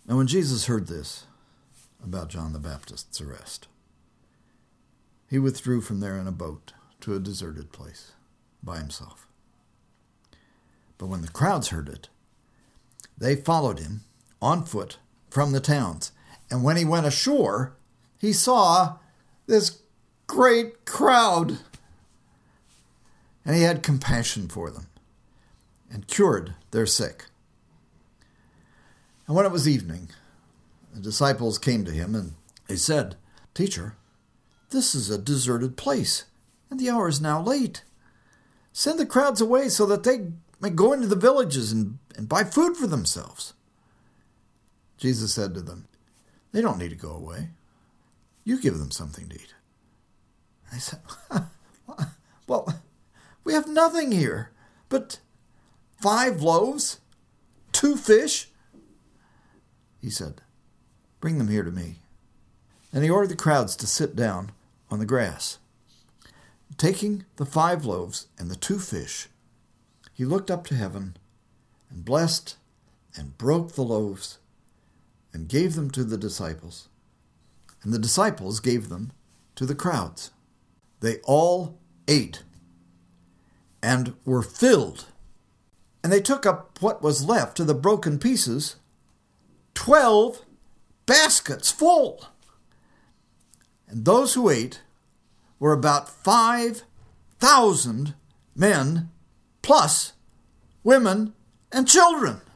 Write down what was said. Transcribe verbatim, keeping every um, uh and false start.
Now when Jesus heard this about John the Baptist's arrest, he withdrew from there in a boat to a deserted place by himself. But when the crowds heard it, they followed him on foot from the towns. And when he went ashore, he saw this great crowd. And he had compassion for them and cured their sick. And when it was evening, the disciples came to him and they said, "Teacher, this is a deserted place, and the hour is now late. Send the crowds away so that they may go into the villages and, and buy food for themselves." Jesus said to them, "They don't need to go away. You give them something to eat." They said, "Well, we have nothing here but five loaves, two fish." He said, "Bring them here to me." And he ordered the crowds to sit down on the grass. Taking the five loaves and the two fish, he looked up to heaven and blessed and broke the loaves and gave them to the disciples. And the disciples gave them to the crowds. They all ate and were filled. And they took up what was left of the broken pieces, twelve baskets full. And those who ate were about five thousand men, plus women and children.